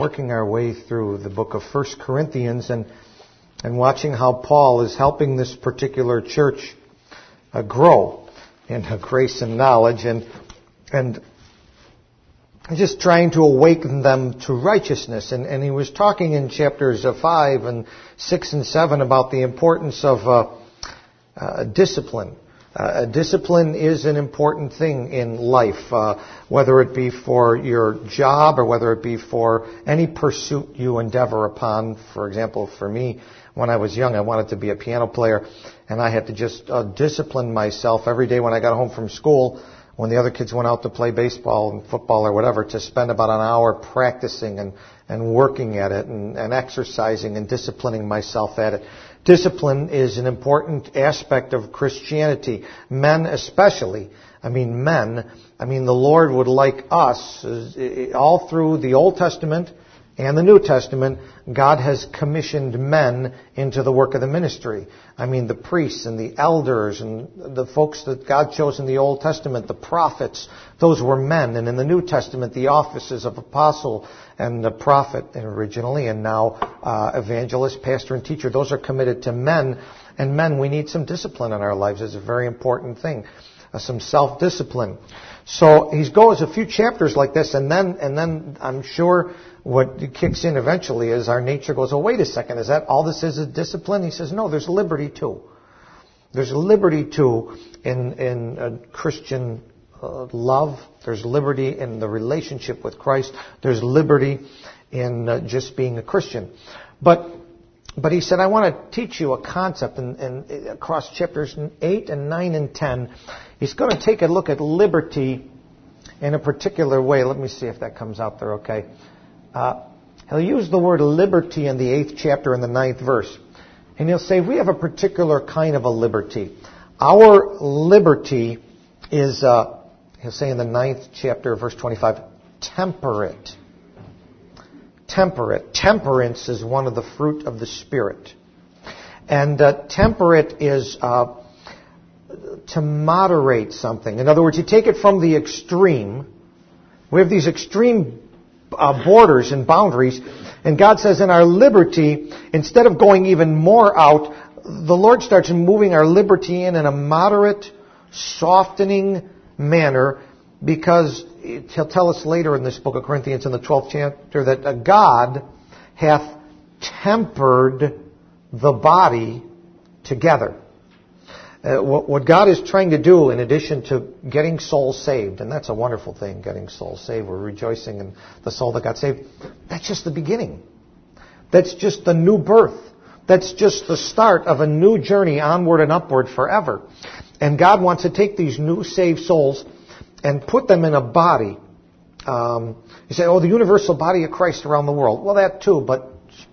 working our way through the book of 1 Corinthians and watching how Paul is helping this particular church grow in grace and knowledge and just trying to awaken them to righteousness. And he was talking in chapters 5 and 6 and 7 about the importance of discipline. Discipline is an important thing in life, whether it be for your job or whether it be for any pursuit you endeavor upon. For example, for me, when I was young, I wanted to be a piano player, and I had to just discipline myself every day when I got home from school, when the other kids went out to play baseball and football or whatever, to spend about an hour practicing and working at it and exercising and disciplining myself at it. Discipline is an important aspect of Christianity. Men especially. The Lord would like us, all through the Old Testament and the New Testament, God has commissioned men into the work of the ministry. The priests and the elders and the folks that God chose in the Old Testament, the prophets, those were men. And in the New Testament, the offices of apostle and the prophet originally, and now evangelist, pastor, and teacher, those are committed to men. And men, we need some discipline in our lives. It's a very important thing. Some self-discipline. So he goes a few chapters like this, and then I'm sure what kicks in eventually is our nature goes, oh, wait a second, is that all this is discipline? He says, no, there's liberty too. There's liberty too in Christian love. There's liberty in the relationship with Christ. There's liberty in just being a Christian. But he said, I want to teach you a concept, and across chapters 8 and 9 and 10, he's going to take a look at liberty in a particular way. Let me see if that comes out there okay. He'll use the word liberty in the 8th chapter and the 9th verse. And he'll say, we have a particular kind of a liberty. Our liberty is, he'll say in the 9th chapter, verse 25, temperate. Temperate. Temperance is one of the fruit of the Spirit. And temperate is to moderate something. In other words, you take it from the extreme. We have these extreme borders and boundaries. And God says in our liberty, instead of going even more out, the Lord starts moving our liberty in a moderate, softening manner, because he'll tell us later in this book of Corinthians in the 12th chapter that God hath tempered the body together. What God is trying to do, in addition to getting souls saved, and that's a wonderful thing, getting souls saved, we're rejoicing in the soul that got saved, that's just the beginning. That's just the new birth. That's just the start of a new journey onward and upward forever. And God wants to take these new saved souls and put them in a body. You say, the universal body of Christ around the world. Well, that too, but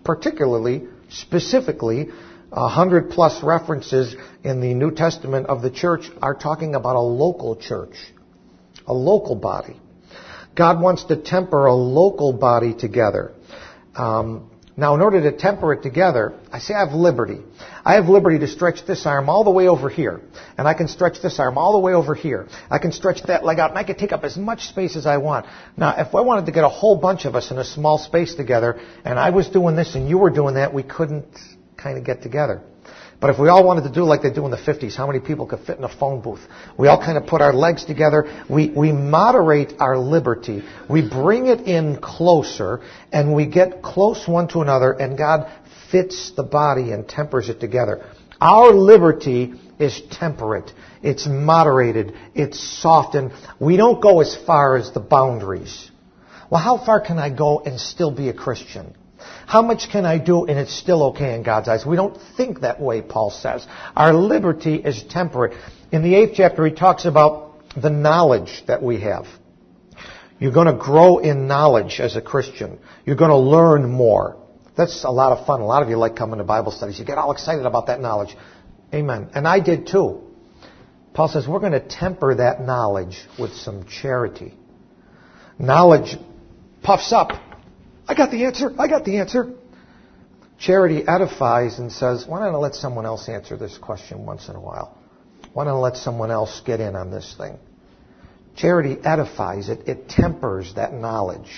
specifically, 100 plus references in the New Testament of the church are talking about a local church, a local body. God wants to temper a local body together. Now, in order to temper it together, I say I have liberty. I have liberty to stretch this arm all the way over here. And I can stretch this arm all the way over here. I can stretch that leg out, and I can take up as much space as I want. Now, if I wanted to get a whole bunch of us in a small space together, and I was doing this and you were doing that, we couldn't kind of get together. But if we all wanted to do like they do in the 50s, how many people could fit in a phone booth? We all kind of put our legs together. We moderate our liberty. We bring it in closer, and we get close one to another, and God fits the body and tempers it together. Our liberty is temperate. It's moderated. It's softened. We don't go as far as the boundaries. Well, how far can I go and still be a Christian? How much can I do and it's still okay in God's eyes? We don't think that way, Paul says. Our liberty is temperate. In the 8th chapter, he talks about the knowledge that we have. You're going to grow in knowledge as a Christian. You're going to learn more. That's a lot of fun. A lot of you like coming to Bible studies. You get all excited about that knowledge. Amen. And I did too. Paul says we're going to temper that knowledge with some charity. Knowledge puffs up. I got the answer. Charity edifies and says, why don't I let someone else answer this question once in a while? Why don't I let someone else get in on this thing? Charity edifies. It tempers that knowledge.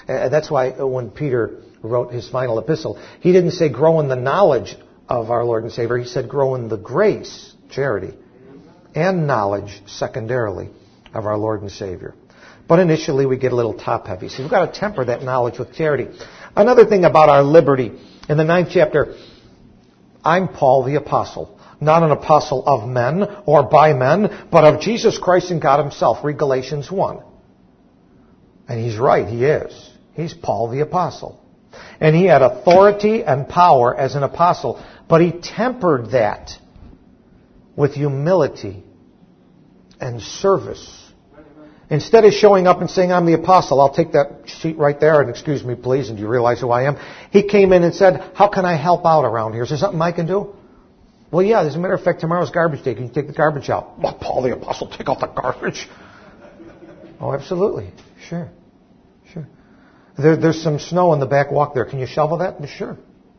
That's why when Peter wrote his final epistle, he didn't say grow in the knowledge of our Lord and Savior. He said grow in the grace, charity, and knowledge, secondarily, of our Lord and Savior. But initially we get a little top-heavy. So we've got to temper that knowledge with charity. Another thing about our liberty, in the 9th chapter, I'm Paul the Apostle. Not an apostle of men or by men, but of Jesus Christ and God Himself. Read Galatians 1. And he's right, he is. He's Paul the Apostle. And he had authority and power as an apostle, but he tempered that with humility and service. Instead of showing up and saying, I'm the apostle, I'll take that seat right there and excuse me please, and do you realize who I am? He came in and said, how can I help out around here? Is there something I can do? Well, yeah, as a matter of fact, tomorrow's garbage day. Can you take the garbage out? Well, Paul the apostle, take out the garbage. Oh, absolutely. Sure. There's some snow in the back walk there. Can you shovel that? Sure.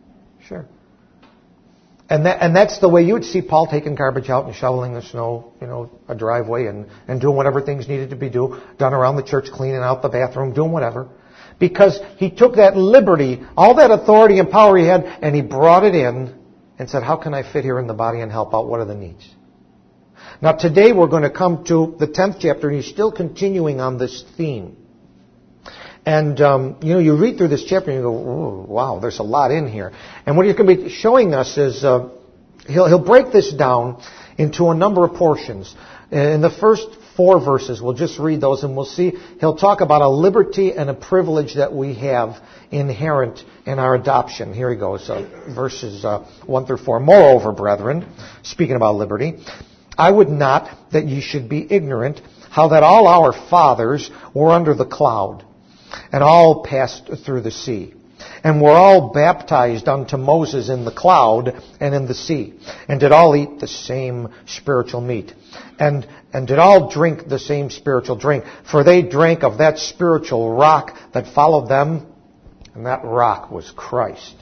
And that's the way you would see Paul taking garbage out and shoveling the snow, a driveway and doing whatever things needed to be done around the church, cleaning out the bathroom, doing whatever. Because he took that liberty, all that authority and power he had, and he brought it in and said, how can I fit here in the body and help out? What are the needs? Now today we're going to come to the 10th chapter, and he's still continuing on this theme. And, you read through this chapter and you go, oh, wow, there's a lot in here. And what he's going to be showing us is, he'll break this down into a number of portions. In the first 4 verses, we'll just read those and we'll see, he'll talk about a liberty and a privilege that we have inherent in our adoption. Here he goes, verses 1 through 4. Moreover, brethren, speaking about liberty, I would not that ye should be ignorant how that all our fathers were under the cloud, and all passed through the sea, and were all baptized unto Moses in the cloud and in the sea, and did all eat the same spiritual meat, and did all drink the same spiritual drink, for they drank of that spiritual rock that followed them, and that rock was Christ.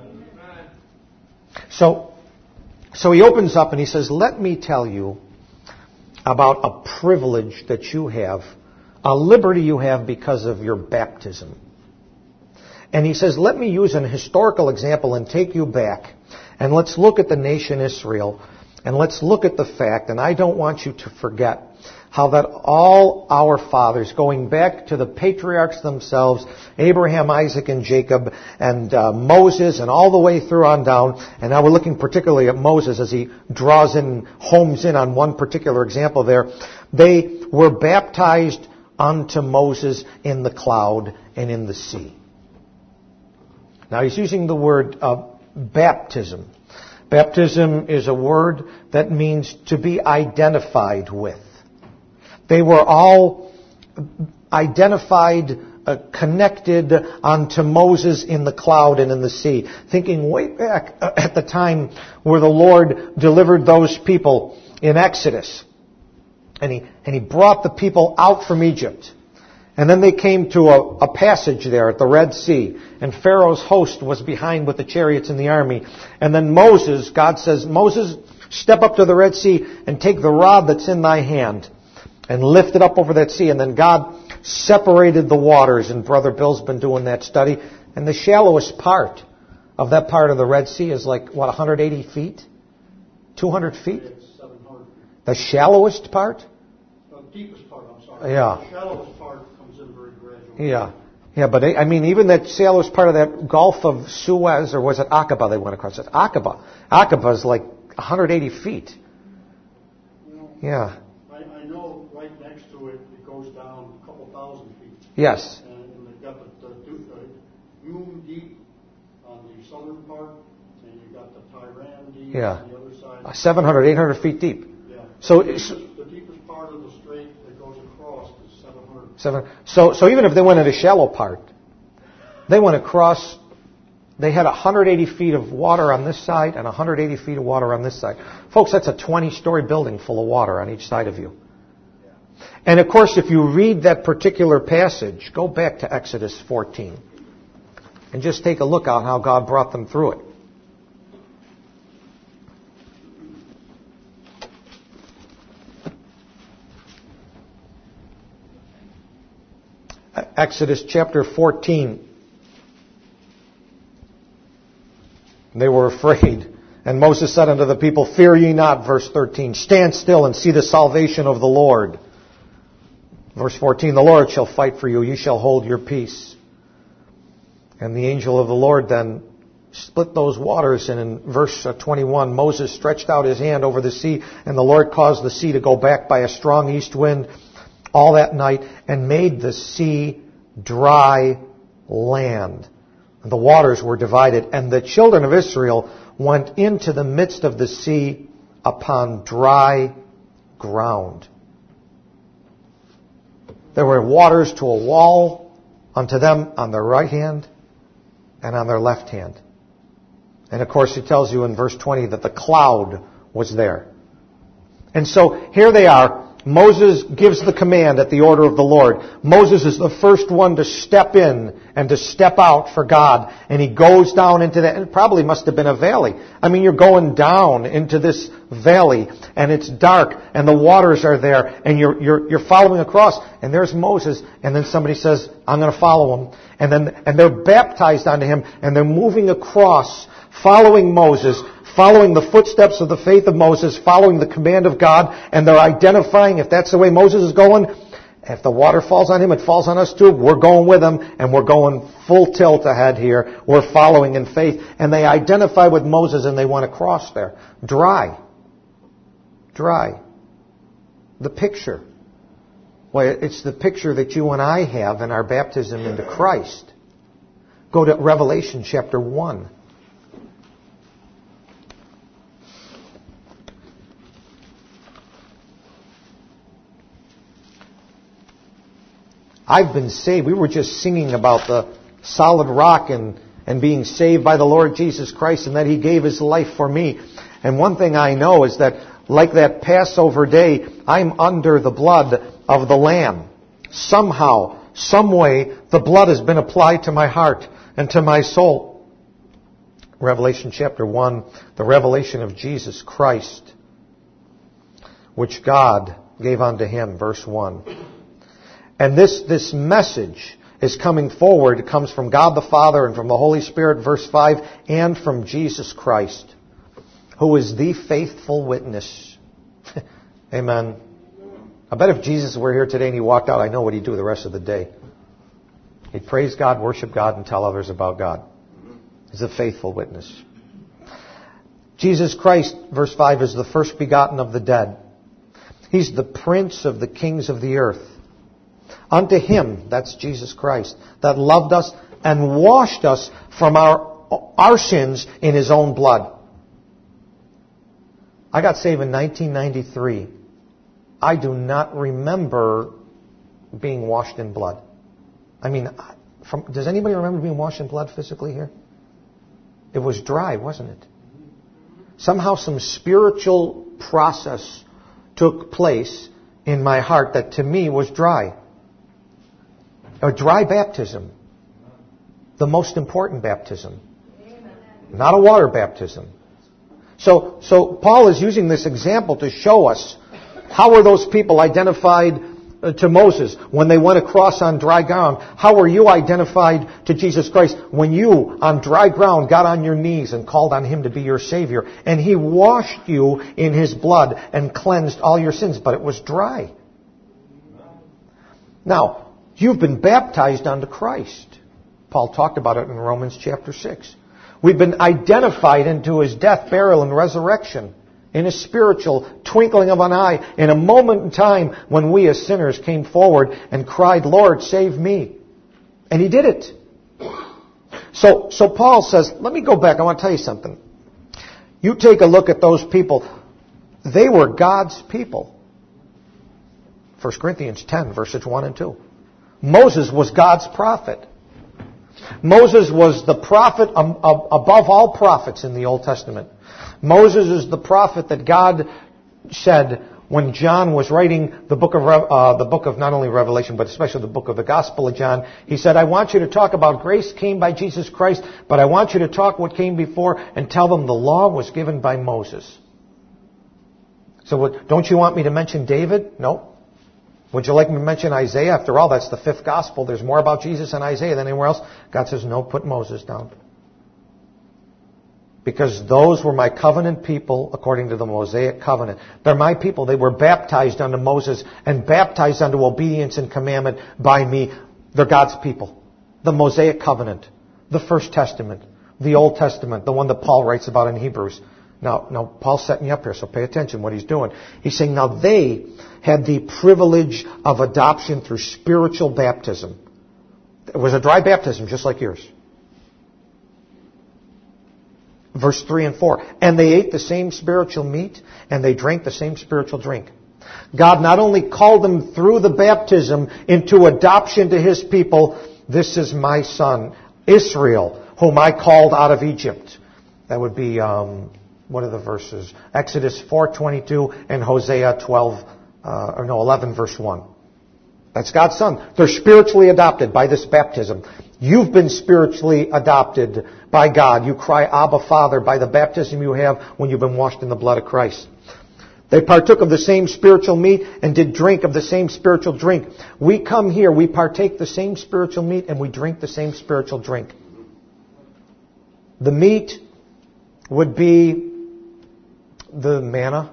So he opens up and he says, let me tell you about a privilege that you have, a liberty you have because of your baptism. And he says, let me use an historical example and take you back. And let's look at the nation Israel. And let's look at the fact, and I don't want you to forget, how that all our fathers, going back to the patriarchs themselves, Abraham, Isaac, and Jacob, and Moses, and all the way through on down, and now we're looking particularly at Moses as he draws in, homes in on one particular example there, they were baptized unto Moses in the cloud and in the sea. Now he's using the word baptism. Baptism is a word that means to be identified with. They were all identified, connected unto Moses in the cloud and in the sea. Thinking way back at the time where the Lord delivered those people in Exodus. And he brought the people out from Egypt. And then they came to a passage there at the Red Sea. And Pharaoh's host was behind with the chariots and the army. And then Moses, God says, Moses, step up to the Red Sea and take the rod that's in thy hand and lift it up over that sea. And then God separated the waters. And Brother Bill's been doing that study. And the shallowest part of that part of the Red Sea is 180 feet? 200 feet? The shallowest part? The deepest part, I'm sorry. Yeah. The shallowest part comes in very gradually. Yeah, but even that shallowest part of that Gulf of Suez, or was it Aqaba they went across? It's Aqaba. Aqaba is 180 feet. Yeah. I know right next to it, it goes down a couple thousand feet. Yes. And they've got the Umm Deep on the southern part, and you've got the Tiran Deep on the other side. 700, 800 feet deep. Yeah. So the deepest part of the strait that goes across is 700. So even if they went in a shallow part, they went across, they had 180 feet of water on this side and 180 feet of water on this side. Folks, that's a 20-story building full of water on each side of you. And of course, if you read that particular passage, go back to Exodus 14 and just take a look at how God brought them through it. Exodus chapter 14. They were afraid. And Moses said unto the people, Fear ye not, verse 13. Stand still and see the salvation of the Lord. Verse 14, the Lord shall fight for you. You shall hold your peace. And the angel of the Lord then split those waters. And in verse 21, Moses stretched out his hand over the sea, and the Lord caused the sea to go back by a strong east wind all that night, and made the sea dry land. And the waters were divided, and the children of Israel went into the midst of the sea upon dry ground. There were waters to a wall unto them on their right hand and on their left hand. And of course it tells you in verse 20 that the cloud was there. And so here they are. Moses gives the command at the order of the Lord. Moses is the first one to step in and to step out for God. And he goes down into that. It probably must have been a valley. I mean, you're going down into this valley and it's dark and the waters are there and you're following across. And there's Moses. And then somebody says, I'm going to follow him. And they're baptized onto him and they're moving across, following Moses, following the footsteps of the faith of Moses, following the command of God, and they're identifying if that's the way Moses is going, if the water falls on him, it falls on us too. We're going with him, and we're going full tilt ahead here. We're following in faith. And they identify with Moses, and they want to cross there. Dry. The picture. Well, it's the picture that you and I have in our baptism into Christ. Go to Revelation chapter 1. I've been saved. We were just singing about the solid rock and being saved by the Lord Jesus Christ and that He gave His life for me. And one thing I know is that like that Passover day, I'm under the blood of the Lamb. Somehow, some way, the blood has been applied to my heart and to my soul. Revelation chapter 1, the revelation of Jesus Christ, which God gave unto Him, verse 1. And this message is coming forward. It comes from God the Father and from the Holy Spirit, verse 5, and from Jesus Christ, who is the faithful witness. Amen. I bet if Jesus were here today and He walked out, I know what He'd do the rest of the day. He'd praise God, worship God, and tell others about God. He's a faithful witness. Jesus Christ, verse 5, is the first begotten of the dead. He's the prince of the kings of the earth. Unto Him, that's Jesus Christ, that loved us and washed us from our sins in His own blood. I got saved in 1993. I do not remember being washed in blood. I mean, does anybody remember being washed in blood physically here? It was dry, wasn't it? Somehow some spiritual process took place in my heart that to me was dry. A dry baptism. The most important baptism. Not a water baptism. So Paul is using this example to show us how were those people identified to Moses when they went across on dry ground. How were you identified to Jesus Christ when you on dry ground got on your knees and called on Him to be your Savior. And He washed you in His blood and cleansed all your sins, but it was dry. Now, you've been baptized unto Christ. Paul talked about it in Romans chapter 6. We've been identified into His death, burial, and resurrection in a spiritual twinkling of an eye, in a moment in time when we as sinners came forward and cried, Lord, save me. And He did it. So Paul says, let me go back. I want to tell you something. You take a look at those people. They were God's people. 1 Corinthians 10, verses 1 and 2. Moses was God's prophet. Moses was the prophet above all prophets in the Old Testament. Moses is the prophet that God said when John was writing the book of not only Revelation, but especially the book of the Gospel of John. He said, I want you to talk about grace came by Jesus Christ, but I want you to talk what came before and tell them the law was given by Moses. So don't you want me to mention David? No. Would you like me to mention Isaiah? After all, that's the 5th gospel. There's more about Jesus in Isaiah than anywhere else. God says, no, put Moses down. Because those were my covenant people according to the Mosaic covenant. They're my people. They were baptized unto Moses and baptized unto obedience and commandment by me. They're God's people. The Mosaic covenant. The First Testament. The Old Testament. The one that Paul writes about in Hebrews. Now, Paul's setting you up here, so pay attention what he's doing. He's saying, now they had the privilege of adoption through spiritual baptism. It was a dry baptism, just like yours. Verse 3 and 4. And they ate the same spiritual meat, and they drank the same spiritual drink. God not only called them through the baptism into adoption to His people, this is my son, Israel, whom I called out of Egypt. That would be, what are the verses? Exodus 4:22 and Hosea 11 verse 1. That's God's son. They're spiritually adopted by this baptism. You've been spiritually adopted by God. You cry, Abba, Father, by the baptism you have when you've been washed in the blood of Christ. They partook of the same spiritual meat and did drink of the same spiritual drink. We come here, we partake the same spiritual meat and we drink the same spiritual drink. The meat would be the manna.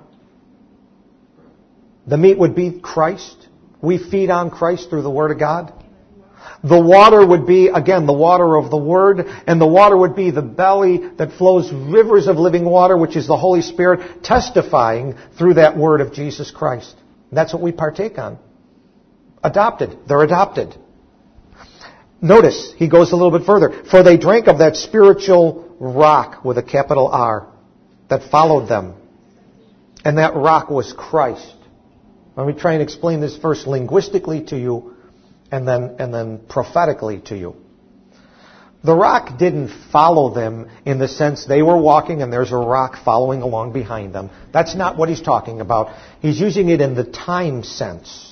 The meat would be Christ. We feed on Christ through the Word of God. The water would be, again, the water of the Word, and the water would be the belly that flows rivers of living water, which is the Holy Spirit testifying through that Word of Jesus Christ. That's what we partake on. Adopted. They're adopted. Notice, he goes a little bit further. For they drank of that spiritual rock with a capital R that followed them. And that rock was Christ. Let me try and explain this first linguistically to you and then prophetically to you. The rock didn't follow them in the sense they were walking and there's a rock following along behind them. That's not what he's talking about. He's using it in the time sense.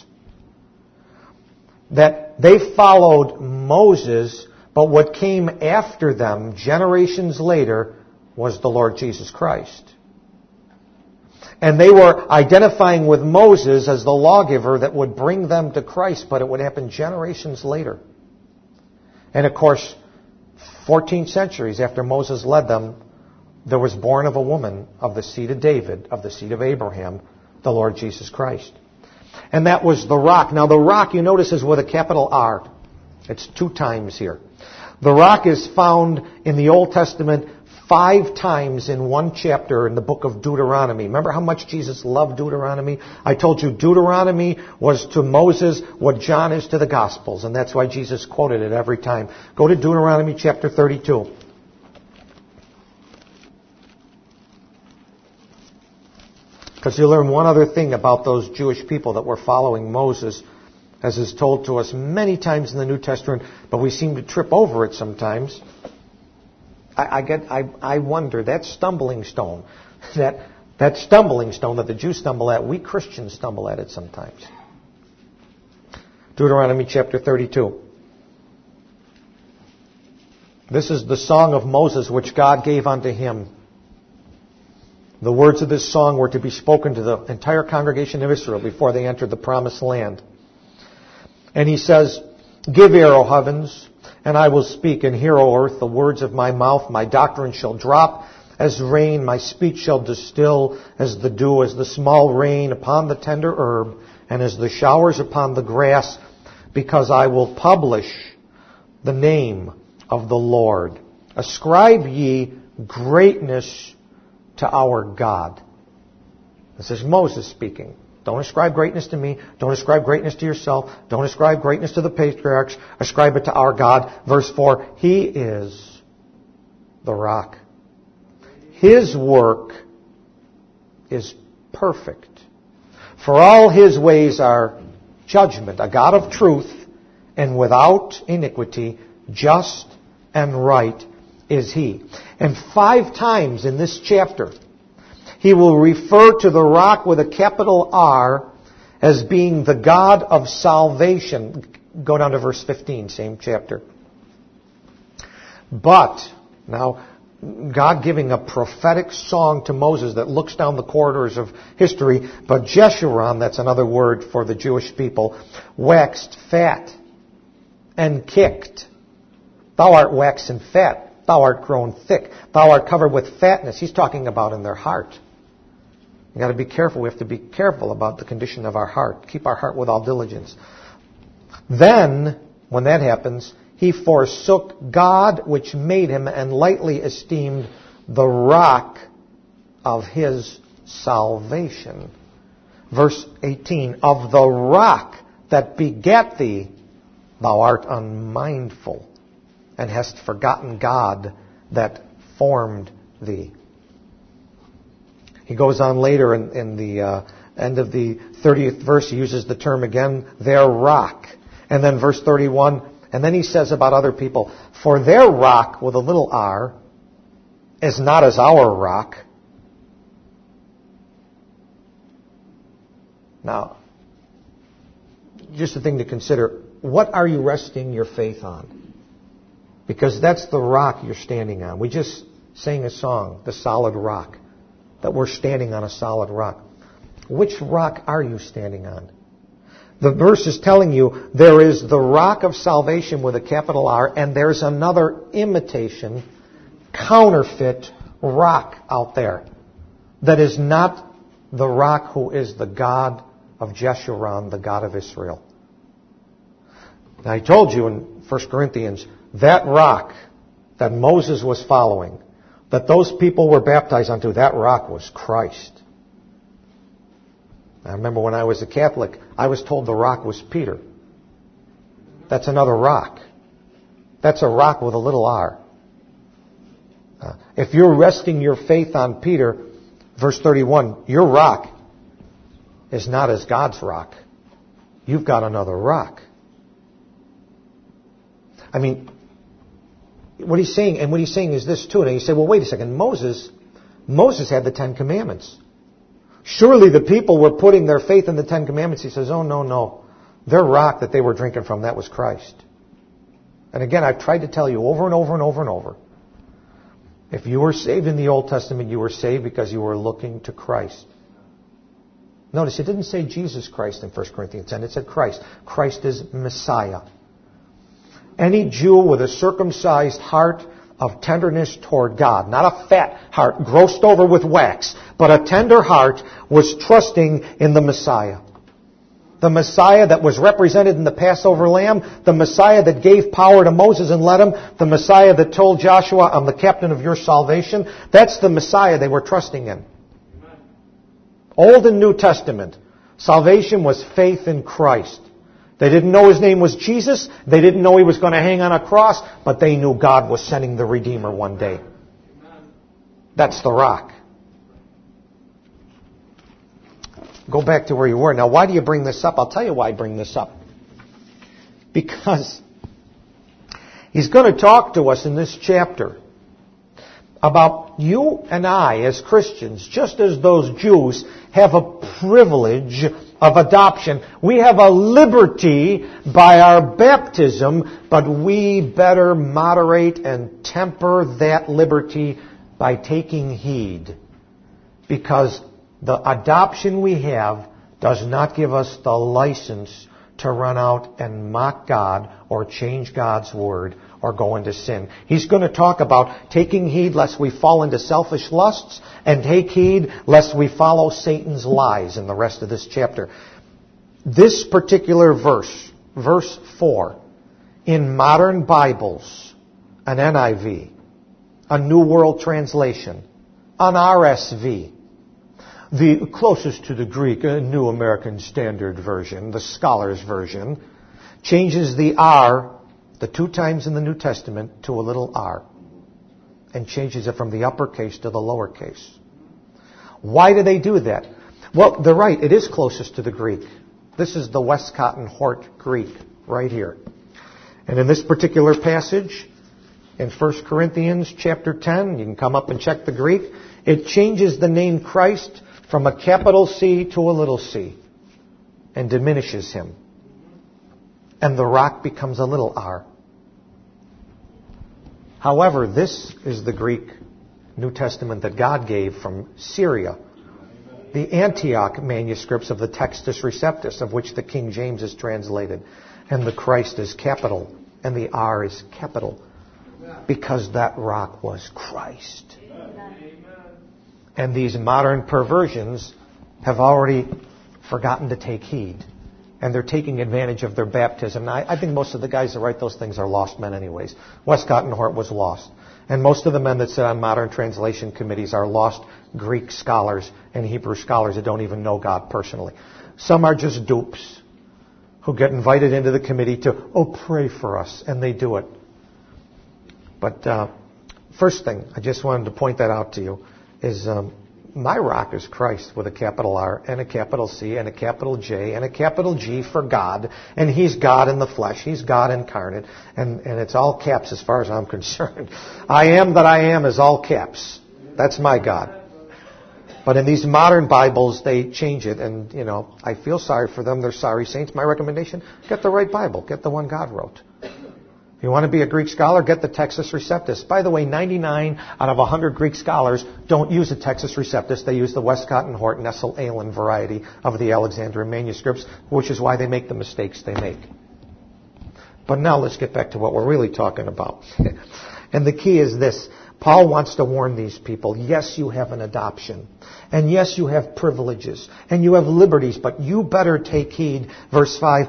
That they followed Moses, but what came after them generations later was the Lord Jesus Christ. And they were identifying with Moses as the lawgiver that would bring them to Christ, but it would happen generations later. And of course, 14 centuries after Moses led them, there was born of a woman of the seed of David, of the seed of Abraham, the Lord Jesus Christ. And that was the rock. Now the rock, you notice, is with a capital R. It's 2 times here. The rock is found in the Old Testament 5 times in 1 chapter in the book of Deuteronomy. Remember how much Jesus loved Deuteronomy? I told you Deuteronomy was to Moses what John is to the Gospels, and that's why Jesus quoted it every time. Go to Deuteronomy chapter 32. Because you learn one other thing about those Jewish people that were following Moses, as is told to us many times in the New Testament, but we seem to trip over it sometimes. I wonder, that stumbling stone, that stumbling stone that the Jews stumble at, we Christians stumble at it sometimes. Deuteronomy chapter 32. This is the song of Moses which God gave unto him. The words of this song were to be spoken to the entire congregation of Israel before they entered the promised land. And he says, Give ear, O heavens, and I will speak, and hear, O earth, the words of my mouth. My doctrine shall drop as rain, my speech shall distill as the dew, as the small rain upon the tender herb, and as the showers upon the grass, because I will publish the name of the Lord. Ascribe ye greatness to our God. This is Moses speaking. Don't ascribe greatness to me. Don't ascribe greatness to yourself. Don't ascribe greatness to the patriarchs. Ascribe it to our God. Verse 4, He is the rock. His work is perfect. For all His ways are judgment, a God of truth, and without iniquity, just and right is He. And 5 times in this chapter, He will refer to the rock with a capital R as being the God of salvation. Go down to verse 15, same chapter. But, now, God giving a prophetic song to Moses that looks down the corridors of history. But Jeshurun, that's another word for the Jewish people, waxed fat and kicked. Thou art waxen fat. Thou art grown thick. Thou art covered with fatness. He's talking about in their heart. You've got to be careful. We have to be careful about the condition of our heart. Keep our heart with all diligence. Then, when that happens, he forsook God which made him and lightly esteemed the rock of his salvation. Verse 18, of the rock that begat thee, thou art unmindful, and hast forgotten God that formed thee. He goes on later in the end of the 30th verse, he uses the term again, their rock. And then verse 31, and then he says about other people, for their rock, with a little r, is not as our rock. Now, just a thing to consider, what are you resting your faith on? Because that's the rock you're standing on. We just sang a song, The Solid Rock, that we're standing on a solid rock. Which rock are you standing on? The verse is telling you there is the rock of salvation with a capital R, and there's another imitation, counterfeit rock out there that is not the rock who is the God of Jeshurun, the God of Israel. Now, I told you in 1 Corinthians, that rock that Moses was following, that those people were baptized onto, that rock was Christ. I remember when I was a Catholic, I was told the rock was Peter. That's another rock. That's a rock with a little r. If you're resting your faith on Peter, verse 31, your rock is not as God's rock. You've got another rock. I mean, what he's saying is this too. And you say, well, wait a second, Moses had the Ten Commandments. Surely the people were putting their faith in the Ten Commandments. He says, oh, no. Their rock that they were drinking from, that was Christ. And again, I've tried to tell you over and over and over and over. If you were saved in the Old Testament, you were saved because you were looking to Christ. Notice, it didn't say Jesus Christ in 1 Corinthians 10. It said Christ. Christ is Messiah. Any Jew with a circumcised heart of tenderness toward God, not a fat heart grossed over with wax, but a tender heart, was trusting in the Messiah. The Messiah that was represented in the Passover lamb, the Messiah that gave power to Moses and led him, the Messiah that told Joshua, I'm the captain of your salvation. That's the Messiah they were trusting in. Old and New Testament, salvation was faith in Christ. They didn't know his name was Jesus. They didn't know he was going to hang on a cross, but they knew God was sending the Redeemer one day. That's the rock. Go back to where you were. Now, why do you bring this up? I'll tell you why I bring this up. Because he's going to talk to us in this chapter about you and I as Christians, just as those Jews have a privilege of adoption. We have a liberty by our baptism, but we better moderate and temper that liberty by taking heed. Because the adoption we have does not give us the license to run out and mock God or change God's word or go into sin. He's going to talk about taking heed lest we fall into selfish lusts, and take heed lest we follow Satan's lies in the rest of this chapter. This particular verse, verse 4, in modern Bibles, an NIV, a New World Translation, an RSV, the closest to the Greek, a New American Standard Version, the Scholar's Version, changes the R, the 2 times in the New Testament, to a little r, and changes it from the uppercase to the lowercase. Why do they do that? Well, they're right. It is closest to the Greek. This is the Westcott and Hort Greek right here. And in this particular passage, in 1 Corinthians chapter 10, you can come up and check the Greek, it changes the name Christ from a capital C to a little c and diminishes him. And the rock becomes a little r. However, this is the Greek New Testament that God gave from Syria. The Antioch manuscripts of the Textus Receptus, of which the King James is translated. And the Christ is capital, and the R is capital, because that rock was Christ. And these modern perversions have already forgotten to take heed. And they're taking advantage of their baptism. Now, I think most of the guys that write those things are lost men anyways. Westcott and Hort was lost. And most of the men that sit on modern translation committees are lost Greek scholars and Hebrew scholars that don't even know God personally. Some are just dupes who get invited into the committee to, pray for us, and they do it. But first thing, I just wanted to point that out to you, is my rock is Christ with a capital R and a capital C and a capital J and a capital G for God. And He's God in the flesh. He's God incarnate. And it's all caps as far as I'm concerned. I am that I am is all caps. That's my God. But in these modern Bibles, they change it. And, I feel sorry for them. They're sorry saints. My recommendation, get the right Bible. Get the one God wrote. If you want to be a Greek scholar, get the Textus Receptus. By the way, 99 out of 100 Greek scholars don't use the Textus Receptus. They use the Westcott and Hort Nestle-Aland variety of the Alexandrian manuscripts, which is why they make the mistakes they make. But now let's get back to what we're really talking about. And the key is this. Paul wants to warn these people, yes, you have an adoption. And yes, you have privileges. And you have liberties. But you better take heed, verse 5,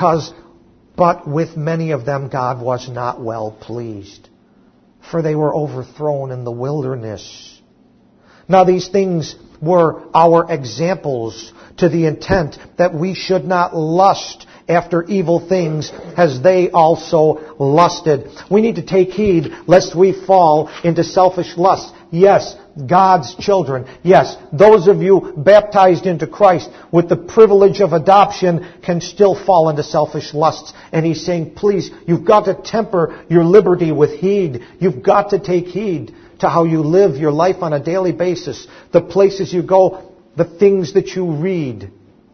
but with many of them God was not well pleased, for they were overthrown in the wilderness. Now these things were our examples to the intent that we should not lust after evil things as they also lusted. We need to take heed lest we fall into selfish lust. Yes, God's children. Yes, those of you baptized into Christ with the privilege of adoption can still fall into selfish lusts. And He's saying, please, you've got to temper your liberty with heed. You've got to take heed to how you live your life on a daily basis, the places you go, the things that you read.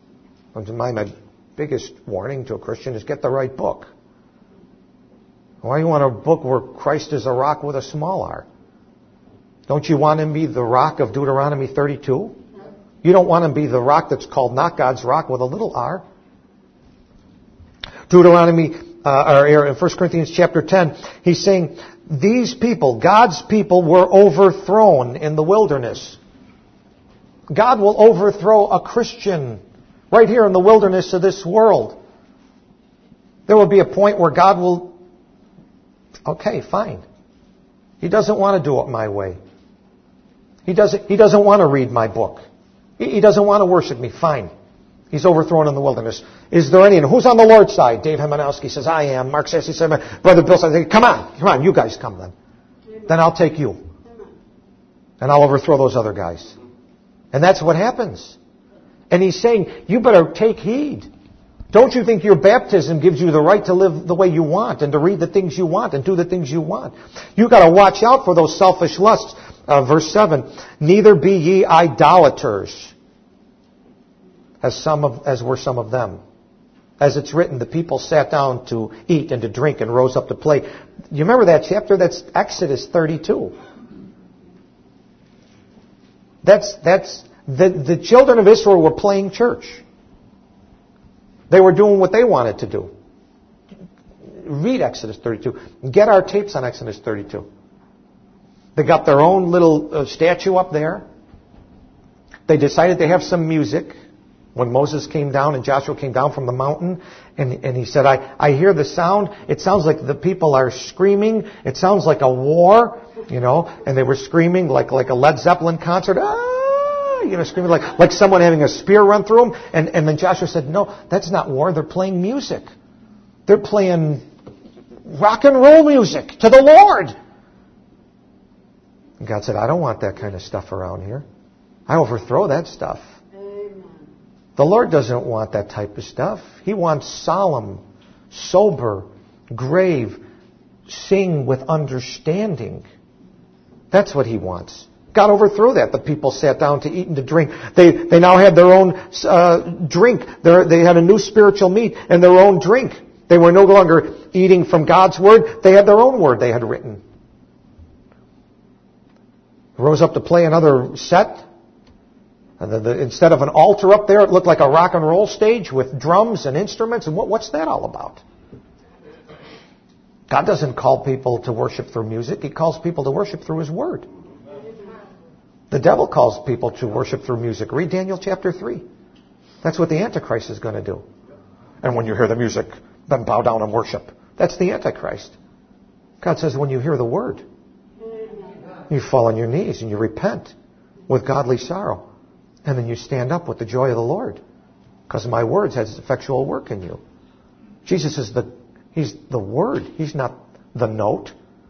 My biggest warning to a Christian is get the right book. Why do you want a book where Christ is a rock with a small r? Don't you want Him to be the rock of Deuteronomy 32? You don't want Him to be the rock that's called not God's rock with a little r. Deuteronomy, or in 1 Corinthians chapter 10, he's saying, these people, God's people, were overthrown in the wilderness. God will overthrow a Christian right here in the wilderness of this world. There will be a point where God will, okay, fine. He doesn't want to do it my way. He doesn't want to read my book. He doesn't want to worship me. Fine. He's overthrown in the wilderness. Is there any? And who's on the Lord's side? Dave Hemanowski says, I am. Mark Sassy says, Brother Bill says, come on, you guys come then. Then I'll take you. And I'll overthrow those other guys. And that's what happens. And he's saying, you better take heed. Don't you think your baptism gives you the right to live the way you want and to read the things you want and do the things you want? You've got to watch out for those selfish lusts. Verse 7, neither be ye idolaters, as were some of them. As it's written, the people sat down to eat and to drink and rose up to play. You remember that chapter? That's Exodus 32. The children of Israel were playing church. They were doing what they wanted to do. Read Exodus 32. Get our tapes on Exodus 32. They got their own little statue up there. They decided to have some music. When Moses came down and Joshua came down from the mountain, and he said, I hear the sound. It sounds like the people are screaming. It sounds like a war, and they were screaming like a Led Zeppelin concert. Screaming like someone having a spear run through them. And then Joshua said, no, that's not war. They're playing music. They're playing rock and roll music to the Lord. And God said, I don't want that kind of stuff around here. I overthrow that stuff. Amen. The Lord doesn't want that type of stuff. He wants solemn, sober, grave, sing with understanding. That's what He wants. God overthrew that. The people sat down to eat and to drink. They now had their own drink. They had a new spiritual meat and their own drink. They were no longer eating from God's Word. They had their own Word they had written. rose up to play another set. And instead of an altar up there, it looked like a rock and roll stage with drums and instruments. And what's that all about? God doesn't call people to worship through music. He calls people to worship through His Word. The devil calls people to worship through music. Read Daniel chapter 3. That's what the Antichrist is going to do. And when you hear the music, then bow down and worship. That's the Antichrist. God says when you hear the Word, you fall on your knees and you repent with godly sorrow. And then you stand up with the joy of the Lord. Because my words has effectual work in you. Jesus is He's the Word. He's not the note.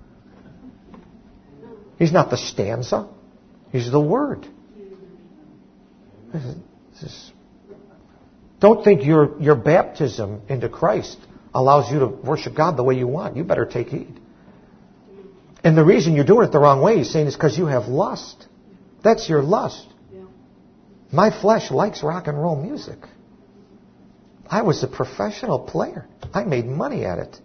He's not the stanza. He's the Word. Don't think your baptism into Christ allows you to worship God the way you want. You better take heed. And the reason you're doing it the wrong way, He's saying, is because you have lust. That's your lust. My flesh likes rock and roll music. I was a professional player. I made money at it.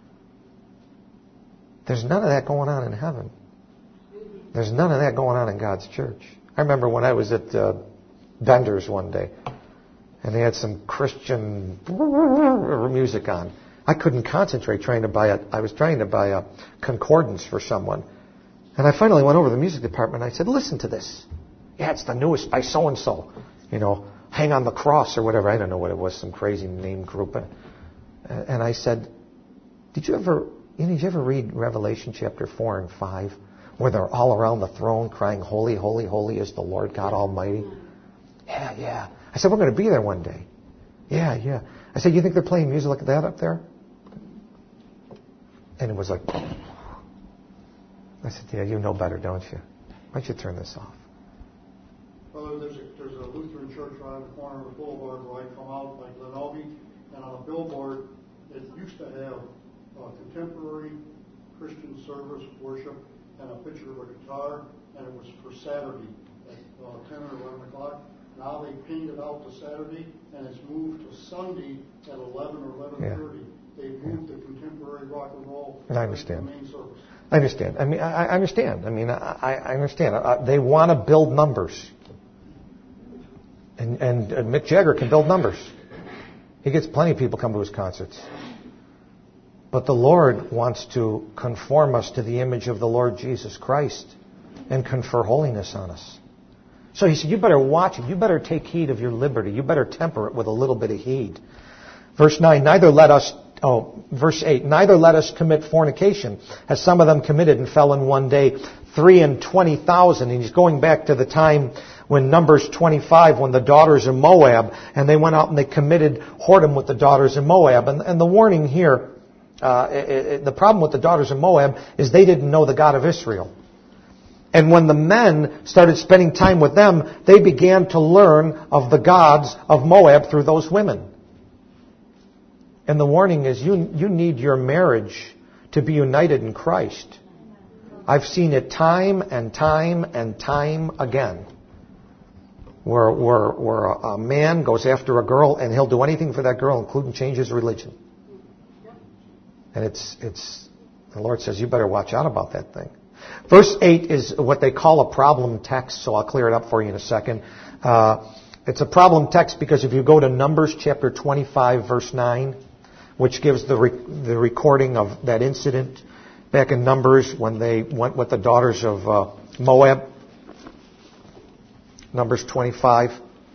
There's none of that going on in heaven. There's none of that going on in God's church. I remember when I was at Bender's one day, and they had some Christian music on. I couldn't concentrate trying to buy it. I was trying to buy a concordance for someone. And I finally went over to the music department and I said, listen to this. Yeah, it's the newest by so-and-so. Hang on the Cross or whatever. I don't know what it was, some crazy name group. And I said, did you ever read Revelation chapter 4 and 5, where they're all around the throne crying, holy, holy, holy is the Lord God Almighty? Yeah. I said, we're going to be there one day. Yeah. I said, you think they're playing music like that up there? And it was like, I said, yeah, you know better, don't you? Why don't you turn this off? Well, there's a Lutheran church right on the corner of the boulevard where I come out by Glenovie, and on a billboard, it used to have contemporary Christian service, worship, and a picture of a guitar, and it was for Saturday at 10 or 11 o'clock. Now they painted out to Saturday, and it's moved to Sunday at 11 or 11:30. Yeah. They've moved the contemporary rock and roll to the main service. I understand. I understand. I understand. They want to build numbers. And Mick Jagger can build numbers. He gets plenty of people come to his concerts. But the Lord wants to conform us to the image of the Lord Jesus Christ and confer holiness on us. So He said, you better watch it. You better take heed of your liberty. You better temper it with a little bit of heed. Verse 8, neither let us commit fornication, as some of them committed and fell in one day, 23,000. And he's going back to the time when Numbers 25, when the daughters of Moab, and they went out and they committed whoredom with the daughters of Moab. And the warning here, the problem with the daughters of Moab is they didn't know the God of Israel. And when the men started spending time with them, they began to learn of the gods of Moab through those women. And the warning is you need your marriage to be united in Christ. I've seen it time and time and time again. Where a man goes after a girl and he'll do anything for that girl, including change his religion. And it's the Lord says, you better watch out about that thing. Verse 8 is what they call a problem text, so I'll clear it up for you in a second. It's a problem text because if you go to Numbers chapter 25, verse 9, which gives the recording of that incident back in Numbers when they went with the daughters of Moab. Numbers 25.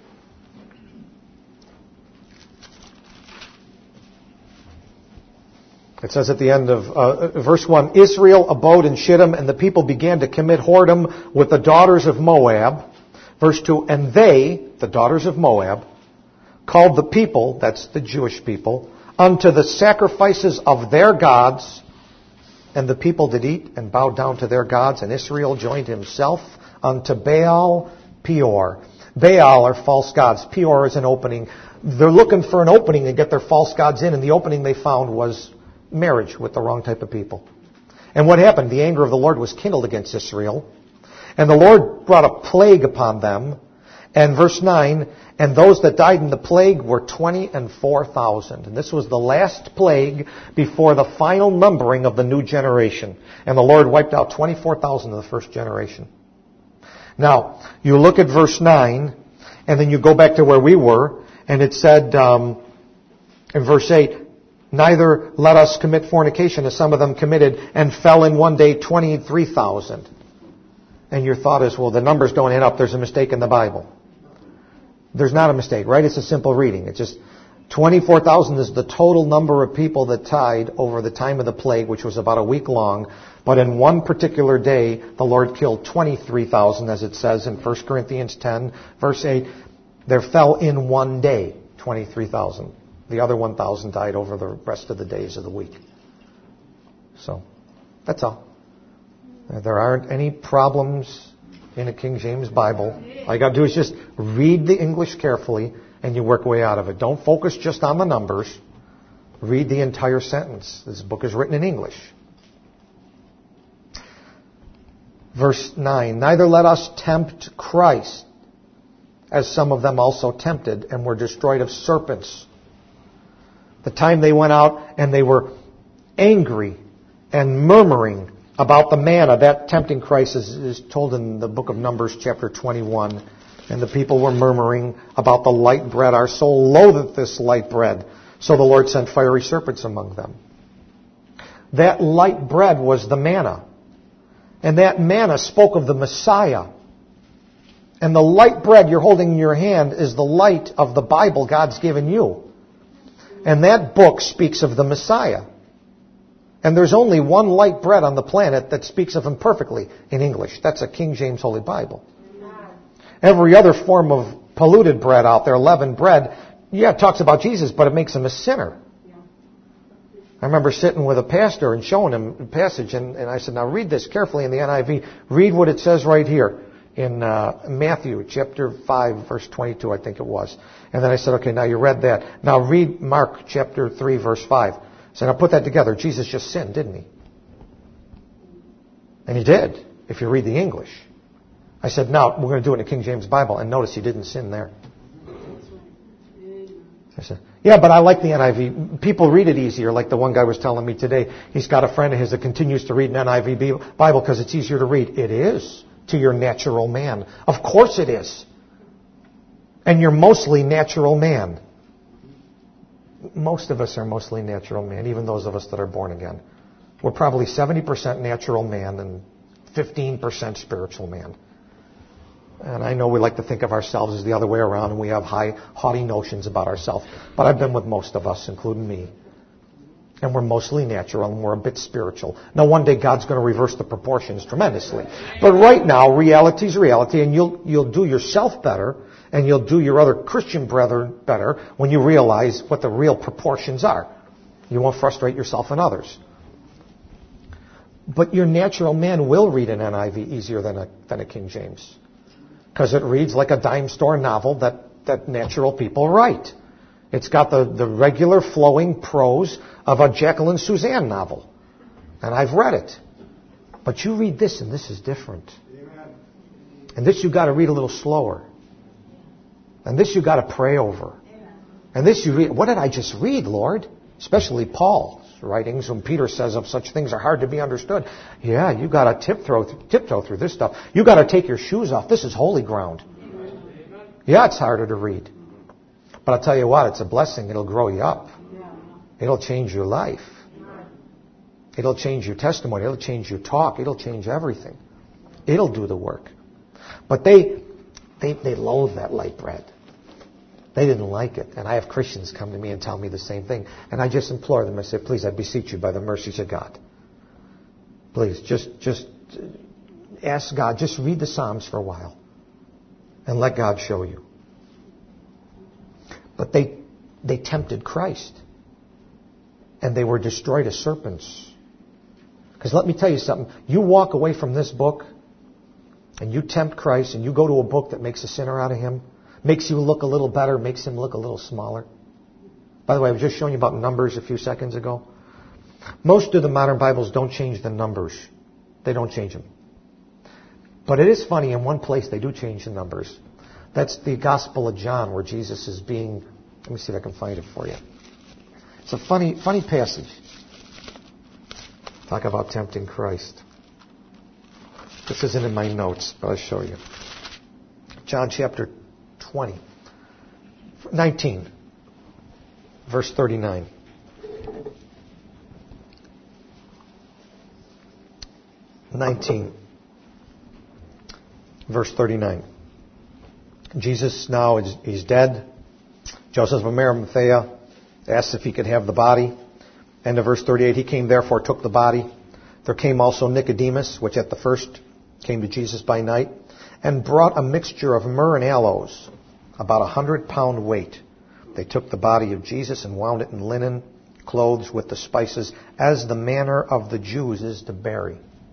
It says at the end of verse 1, Israel abode in Shittim, and the people began to commit whoredom with the daughters of Moab. Verse 2, and they, the daughters of Moab, called the people, that's the Jewish people, unto the sacrifices of their gods, and the people did eat and bowed down to their gods, and Israel joined himself unto Baal Peor. Baal are false gods. Peor is an opening. They're looking for an opening to get their false gods in, and the opening they found was marriage with the wrong type of people. And what happened? The anger of the Lord was kindled against Israel, and the Lord brought a plague upon them. And verse 9, and those that died in the plague were 24,000. And this was the last plague before the final numbering of the new generation. And the Lord wiped out 24,000 of the first generation. Now, you look at verse 9, and then you go back to where we were, and it said in verse 8, neither let us commit fornication as some of them committed and fell in one day 23,000. And your thought is, well, the numbers don't add up. There's a mistake in the Bible. There's not a mistake, right? It's a simple reading. It's just 24,000 is the total number of people that died over the time of the plague, which was about a week long. But in one particular day, the Lord killed 23,000, as it says in 1 Corinthians 10, verse 8. There fell in one day 23,000. The other 1,000 died over the rest of the days of the week. So, that's all. There aren't any problems in a King James Bible. All you got to do is just read the English carefully and you work way out of it. Don't focus just on the numbers. Read the entire sentence. This book is written in English. Verse 9, neither let us tempt Christ, as some of them also tempted and were destroyed of serpents. The time they went out and they were angry and murmuring about the manna. That tempting Christ is told in the book of Numbers chapter 21. And the people were murmuring about the light bread. Our soul loatheth this light bread. So the Lord sent fiery serpents among them. That light bread was the manna. And that manna spoke of the Messiah. And the light bread you're holding in your hand is the light of the Bible God's given you. And that book speaks of the Messiah. And there's only one light bread on the planet that speaks of Him perfectly in English. That's a King James Holy Bible. Every other form of polluted bread out there, leavened bread, yeah, it talks about Jesus, but it makes Him a sinner. I remember sitting with a pastor and showing him a passage, and I said, now read this carefully in the NIV. Read what it says right here in Matthew chapter 5, verse 22, I think it was. And then I said, okay, now you read that. Now read Mark chapter 3, verse 5. I said, now put that together. Jesus just sinned, didn't He? And He did, if you read the English. I said, now we're going to do it in the King James Bible, and notice He didn't sin there. I said, yeah, but I like the NIV. People read it easier, like the one guy was telling me today. He's got a friend of his that continues to read an NIV Bible because it's easier to read. It is to your natural man. Of course it is. And you're mostly natural man. Most of us are mostly natural man, even those of us that are born again. We're probably 70% natural man and 15% spiritual man. And I know we like to think of ourselves as the other way around, and we have high, haughty notions about ourselves. But I've been with most of us, including me. And we're mostly natural, and we're a bit spiritual. Now, one day God's going to reverse the proportions tremendously. But right now, reality is reality, and you'll do yourself better, and you'll do your other Christian brethren better when you realize what the real proportions are. You won't frustrate yourself and others. But your natural man will read an NIV easier than a King James. Because it reads like a dime store novel that natural people write. It's got the regular flowing prose of a Jekyll and Suzanne novel. And I've read it. But you read this, and this is different. Amen. And this you got to read a little slower. And this you got to pray over. Amen. And this you read. What did I just read, Lord? Especially Paul's writings when Peter says of such things are hard to be understood. Yeah, you got to tiptoe through this stuff. You got to take your shoes off. This is holy ground. Amen. Yeah, it's harder to read. But I'll tell you what, it's a blessing. It'll grow you up. It'll change your life. It'll change your testimony. It'll change your talk. It'll change everything. It'll do the work. But they loathe that light bread. They didn't like it. And I have Christians come to me and tell me the same thing. And I just implore them. I say, please, I beseech you by the mercies of God. Please, just ask God. Just read the Psalms for a while. And let God show you. But they tempted Christ. And they were destroyed as serpents. Because let me tell you something. You walk away from this book and you tempt Christ and you go to a book that makes a sinner out of Him, makes you look a little better, makes Him look a little smaller. By the way, I was just showing you about numbers a few seconds ago. Most of the modern Bibles don't change the numbers. They don't change them. But it is funny, in one place they do change the numbers. That's the Gospel of John, where Jesus is being... Let me see if I can find it for you. It's a funny passage. Talk about tempting Christ. This isn't in my notes, but I'll show you. John chapter 19, verse 39. Verse 39. Jesus now, he's dead. Joseph of Arimathea asked if he could have the body. End of verse 38. He came, therefore took the body. There came also Nicodemus, which at the first came to Jesus by night, and brought a mixture of myrrh and aloes, about 100-pound weight. They took the body of Jesus and wound it in linen clothes with the spices, as the manner of the Jews is to bury.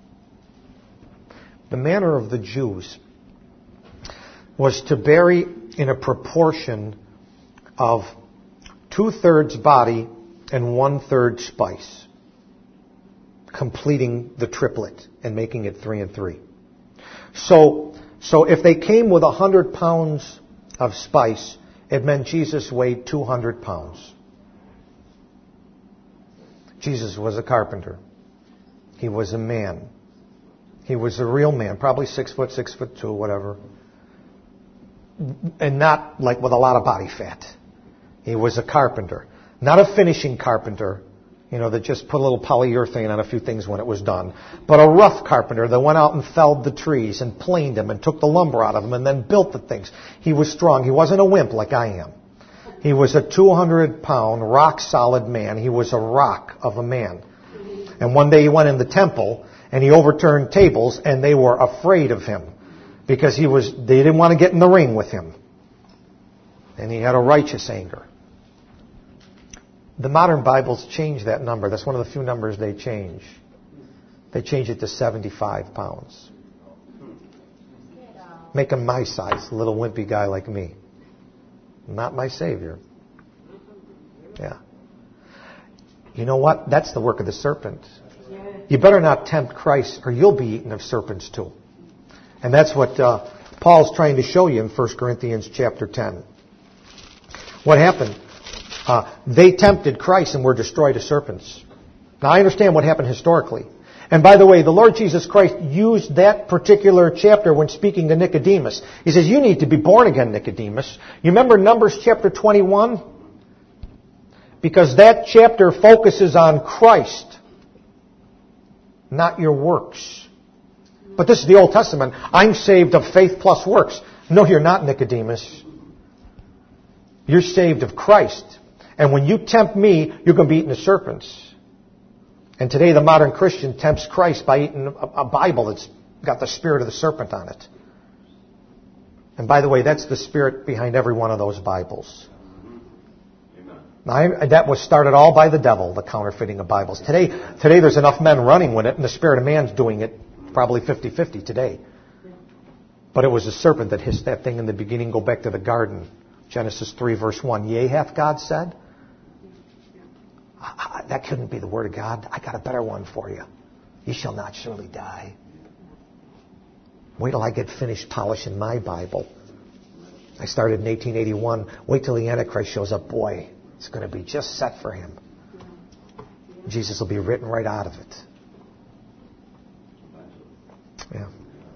The manner of the Jews was to bury in a proportion of 2/3 body and 1/3 spice, completing the triplet and making it 3 and 3. So if they came with 100 pounds of spice, it meant Jesus weighed 200 pounds. Jesus was a carpenter. He was a man. He was a real man, probably 6 foot, 6'2", whatever. And not like with a lot of body fat. He was a carpenter. Not a finishing carpenter, that just put a little polyurethane on a few things when it was done. But a rough carpenter that went out and felled the trees and planed them and took the lumber out of them and then built the things. He was strong. He wasn't a wimp like I am. He was a 200-pound, rock-solid man. He was a rock of a man. And one day he went in the temple and he overturned tables and they were afraid of him because they didn't want to get in the ring with him. And he had a righteous anger. The modern Bibles change that number. That's one of the few numbers they change. They change it to 75 pounds. Make him my size, a little wimpy guy like me. Not my Savior. Yeah. You know what? That's the work of the serpent. You better not tempt Christ or you'll be eaten of serpents too. And that's what Paul's trying to show you in 1 Corinthians chapter 10. What happened? They tempted Christ and were destroyed as serpents. Now I understand what happened historically. And by the way, the Lord Jesus Christ used that particular chapter when speaking to Nicodemus. He says, you need to be born again, Nicodemus. You remember Numbers chapter 21? Because that chapter focuses on Christ, not your works. But this is the Old Testament. I'm saved of faith plus works. No, you're not, Nicodemus. You're saved of Christ. And when you tempt me, you're going to be eating the serpents. And today the modern Christian tempts Christ by eating a Bible that's got the spirit of the serpent on it. And by the way, that's the spirit behind every one of those Bibles. Now, that was started all by the devil, the counterfeiting of Bibles. Today there's enough men running with it, and the spirit of man's doing it probably 50-50 today. But it was the serpent that hissed that thing in the beginning. Go back to the garden. Genesis 3 verse 1. Yea, hath God said? That couldn't be the word of God. I got a better one for you. You shall not surely die. Wait till I get finished polishing my Bible. I started in 1881. Wait till the Antichrist shows up. Boy, it's going to be just set for him. Jesus will be written right out of it. Yeah.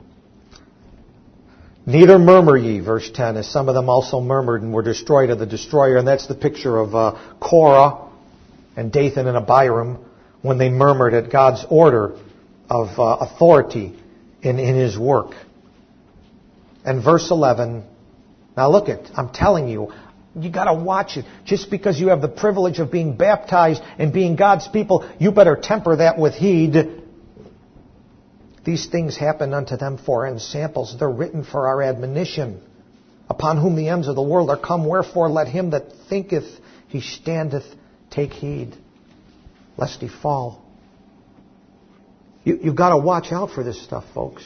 Neither murmur ye, verse 10, as some of them also murmured and were destroyed of the destroyer. And that's the picture of Korah and Dathan and Abiram when they murmured at God's order of authority in his work. And verse 11, now look it, I'm telling you, you got to watch it. Just because you have the privilege of being baptized and being God's people, you better temper that with heed. These things happen unto them for ensamples. They're written for our admonition. Upon whom the ends of the world are come, wherefore let him that thinketh he standeth take heed, lest he fall. You've got to watch out for this stuff, folks.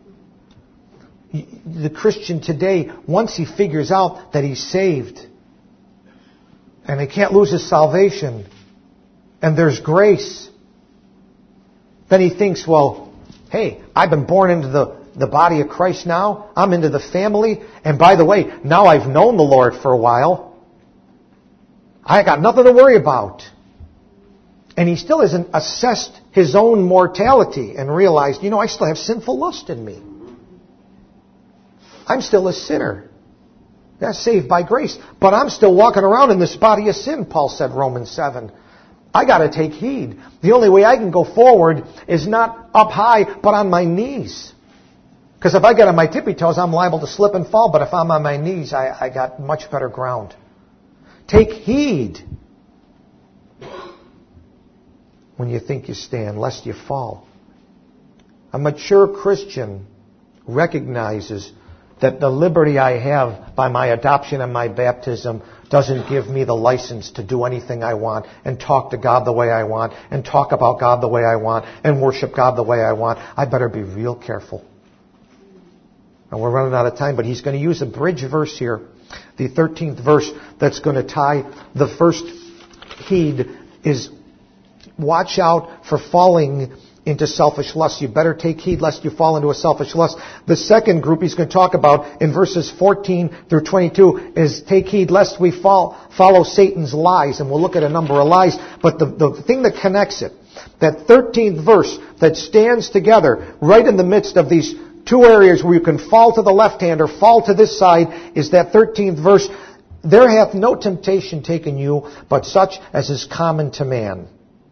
The Christian today, once he figures out that he's saved, and he can't lose his salvation, and there's grace, then he thinks, well, hey, I've been born into the body of Christ now. I'm into the family. And by the way, now I've known the Lord for a while. I got nothing to worry about. And he still hasn't assessed his own mortality and realized, I still have sinful lust in me. I'm still a sinner. That's saved by grace. But I'm still walking around in this body of sin, Paul said, Romans 7. I got to take heed. The only way I can go forward is not up high, but on my knees. Because if I get on my tippy toes, I'm liable to slip and fall. But if I'm on my knees, I got much better ground. Take heed when you think you stand, lest you fall. A mature Christian recognizes that the liberty I have by my adoption and my baptism doesn't give me the license to do anything I want and talk to God the way I want and talk about God the way I want and worship God the way I want. I better be real careful. And we're running out of time, but he's going to use a bridge verse here, the 13th verse that's going to tie the first heed is watch out for falling into selfish lust. You better take heed lest you fall into a selfish lust. The second group he's going to talk about in verses 14 through 22 is take heed lest we follow Satan's lies. And we'll look at a number of lies. But the thing that connects it, that 13th verse that stands together right in the midst of these two areas where you can fall to the left hand or fall to this side, is that 13th verse. There hath no temptation taken you, but such as is common to man.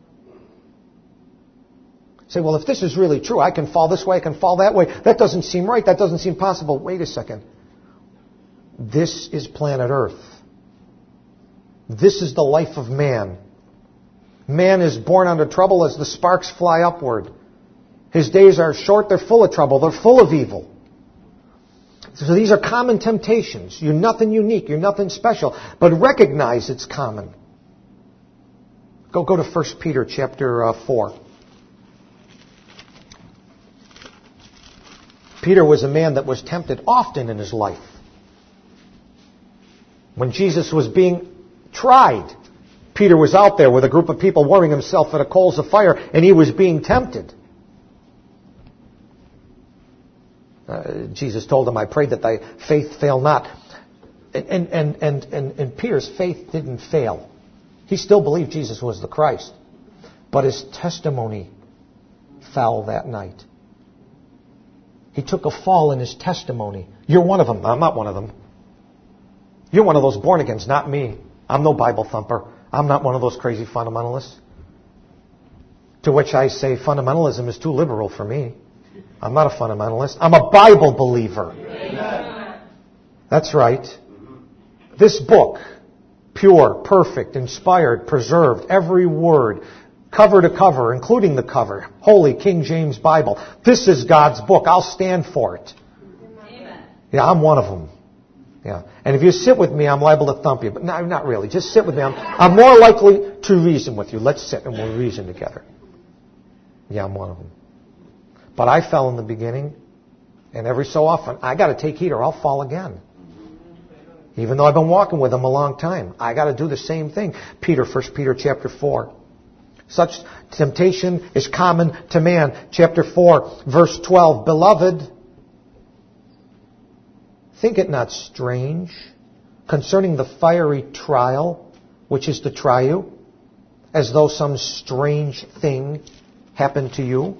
Say, well, if this is really true, I can fall this way, I can fall that way. That doesn't seem right. That doesn't seem possible. Wait a second. This is planet Earth. This is the life of man. Man is born under trouble as the sparks fly upward. His days are short. They're full of trouble. They're full of evil. So these are common temptations. You're nothing unique. You're nothing special. But recognize it's common. Go to 1 Peter chapter 4. Peter was a man that was tempted often in his life. When Jesus was being tried, Peter was out there with a group of people warming himself at the coals of fire, and he was being tempted. Jesus told him, I pray that thy faith fail not. And Peter's faith didn't fail. He still believed Jesus was the Christ. But his testimony fell that night. He took a fall in his testimony. You're one of them. I'm not one of them. You're one of those born-agains, not me. I'm no Bible thumper. I'm not one of those crazy fundamentalists. To which I say fundamentalism is too liberal for me. I'm not a fundamentalist. I'm a Bible believer. Amen. That's right. This book, pure, perfect, inspired, preserved, every word, cover to cover, including the cover, Holy King James Bible. This is God's book. I'll stand for it. Amen. Yeah, I'm one of them. Yeah, and if you sit with me, I'm liable to thump you. But no, not really. Just sit with me. I'm more likely to reason with you. Let's sit and we'll reason together. Yeah, I'm one of them. But I fell in the beginning, and every so often, I got to take heed or I'll fall again. Even though I've been walking with him a long time, I got to do the same thing. 1 Peter chapter 4. Such temptation is common to man. Chapter 4, verse 12. Beloved, think it not strange concerning the fiery trial which is to try you, as though some strange thing happened to you.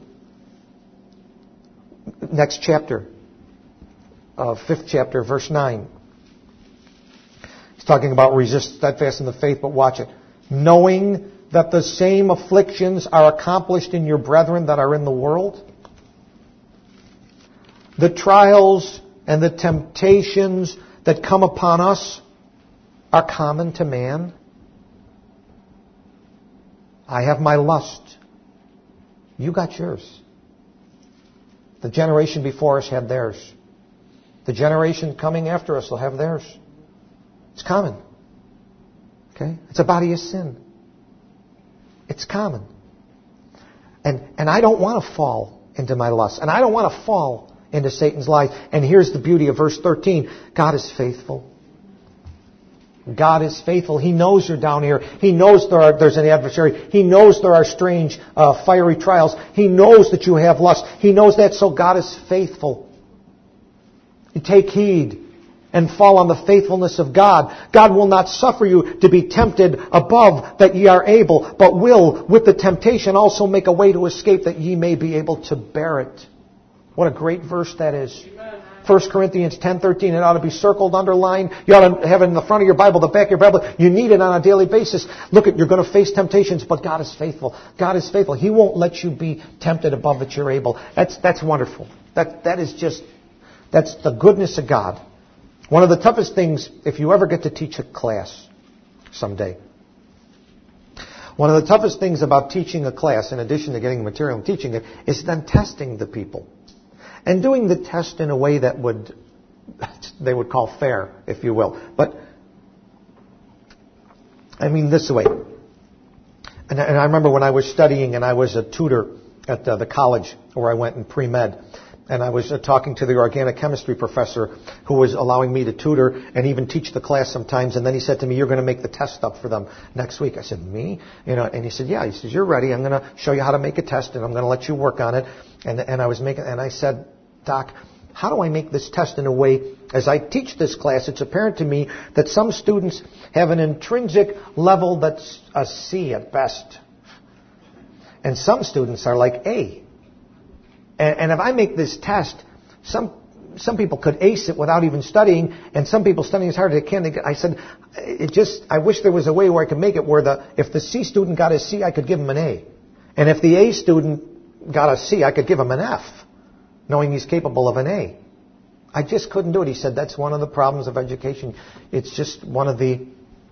Next chapter, 5th chapter, verse 9. He's talking about resist steadfast in the faith, but watch it. Knowing that the same afflictions are accomplished in your brethren that are in the world. The trials and the temptations that come upon us are common to man. I have my lust. You got yours. The generation before us had theirs. The generation coming after us will have theirs. It's common. Okay? It's a body of sin. It's common. And I don't want to fall into my lust. And I don't want to fall into Satan's lies. And here's the beauty of verse 13. God is faithful. God is faithful. He knows you're down here. He knows there's an adversary. He knows there are strange, fiery trials. He knows that you have lust. He knows that, so God is faithful. You take heed. and fall on the faithfulness of God. God will not suffer you to be tempted above that ye are able, but will with the temptation also make a way to escape that ye may be able to bear it. What a great verse that is. 1 Corinthians 10:13, it ought to be circled, underlined. You ought to have it in the front of your Bible, the back of your Bible. You need it on a daily basis. Look, you're going to face temptations, but God is faithful. God is faithful. He won't let you be tempted above that you're able. That's wonderful. That's the goodness of God. One of the toughest things, if you ever get to teach a class someday, one of the toughest things about teaching a class, in addition to getting the material and teaching it, is then testing the people. And doing the test in a way that they would call fair, if you will. But, I mean this way. And I remember when I was studying and I was a tutor at the college where I went in pre-med. And I was talking to the organic chemistry professor who was allowing me to tutor and even teach the class sometimes. And then he said to me, "You're going to make the test up for them next week." I said, "Me?" And he said, "Yeah." He says, "You're ready. I'm going to show you how to make a test and I'm going to let you work on it." And I said, "Doc, how do I make this test in a way, as I teach this class, it's apparent to me that some students have an intrinsic level that's a C at best. And some students are like A. And if I make this test, some people could ace it without even studying, and some people studying as hard as they can." I said, I wish there was a way where I could make it where if the C student got a C, I could give him an A. And if the A student got a C, I could give him an F, knowing he's capable of an A. I just couldn't do it. He said, "That's one of the problems of education. It's just one of the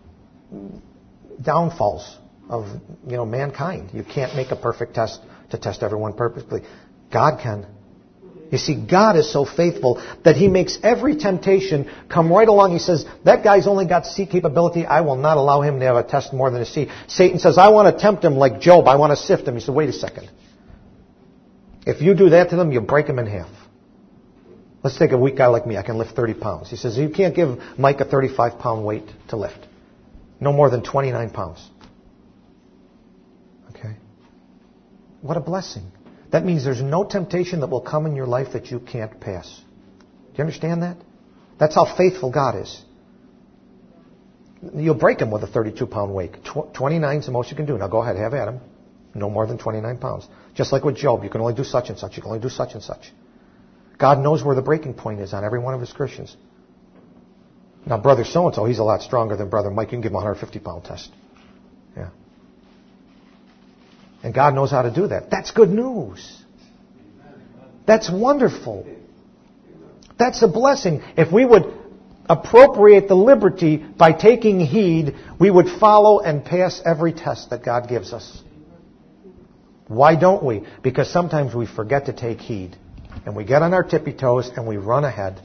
downfalls of mankind. You can't make a perfect test to test everyone perfectly. God can." You see, God is so faithful that He makes every temptation come right along. He says, "That guy's only got C capability. I will not allow him to have a test more than a C." Satan says, "I want to tempt him like Job. I want to sift him." He said, "Wait a second. If you do that to them, you break him in half. Let's take a weak guy like me. I can lift 30 pounds. He says, "You can't give Mike a 35-pound weight to lift. No more than 29 pounds. Okay? What a blessing. That means there's no temptation that will come in your life that you can't pass. Do you understand that? That's how faithful God is. You'll break him with a 32-pound weight. 29 is the most you can do. Now go ahead, have at him. No more than 29 pounds. Just like with Job, you can only do such and such. You can only do such and such. God knows where the breaking point is on every one of His Christians. Now, brother so-and-so, he's a lot stronger than brother Mike. You can give him a 150-pound test. Yeah. And God knows how to do that. That's good news. That's wonderful. That's a blessing. If we would appropriate the liberty by taking heed, we would follow and pass every test that God gives us. Why don't we? Because sometimes we forget to take heed. And we get on our tippy toes and we run ahead.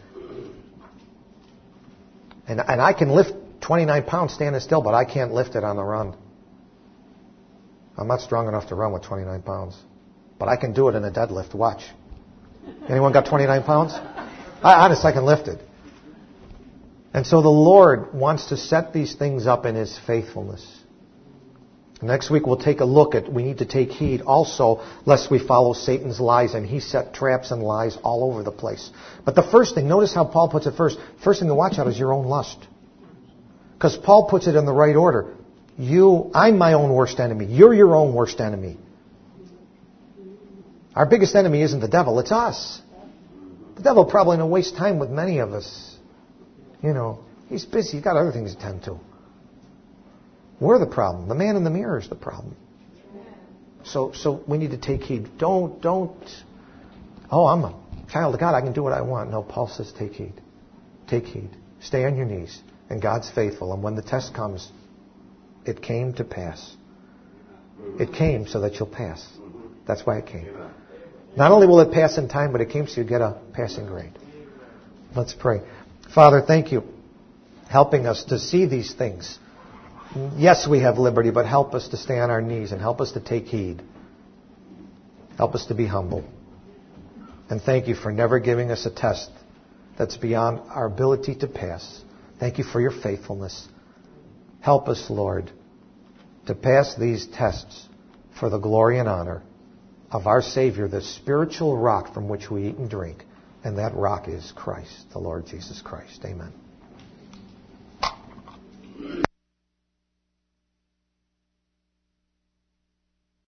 And I can lift 29 pounds standing still, but I can't lift it on the run. I'm not strong enough to run with 29 pounds. But I can do it in a deadlift. Watch. Anyone got 29 pounds? I can lift it. And so the Lord wants to set these things up in His faithfulness. Next week we'll take a look at, we need to take heed also lest we follow Satan's lies, and he set traps and lies all over the place. But the first thing, notice how Paul puts it first. First thing to watch out is your own lust. Because Paul puts it in the right order. I'm my own worst enemy. You're your own worst enemy. Our biggest enemy isn't the devil, it's us. The devil probably don't waste time with many of us. He's busy, he's got other things to tend to. We're the problem. The man in the mirror is the problem. So we need to take heed. Don't, I'm a child of God, I can do what I want. No, Paul says take heed. Take heed. Stay on your knees. And God's faithful. And when the test comes, it came to pass. It came so that you'll pass. That's why it came. Not only will it pass in time, but it came so you get a passing grade. Let's pray. Father, thank you. Helping us to see these things. Yes, we have liberty, but help us to stay on our knees and help us to take heed. Help us to be humble. And thank you for never giving us a test that's beyond our ability to pass. Thank you for your faithfulness. Help us, Lord, to pass these tests for the glory and honor of our Savior, the spiritual rock from which we eat and drink. And that rock is Christ, the Lord Jesus Christ. Amen.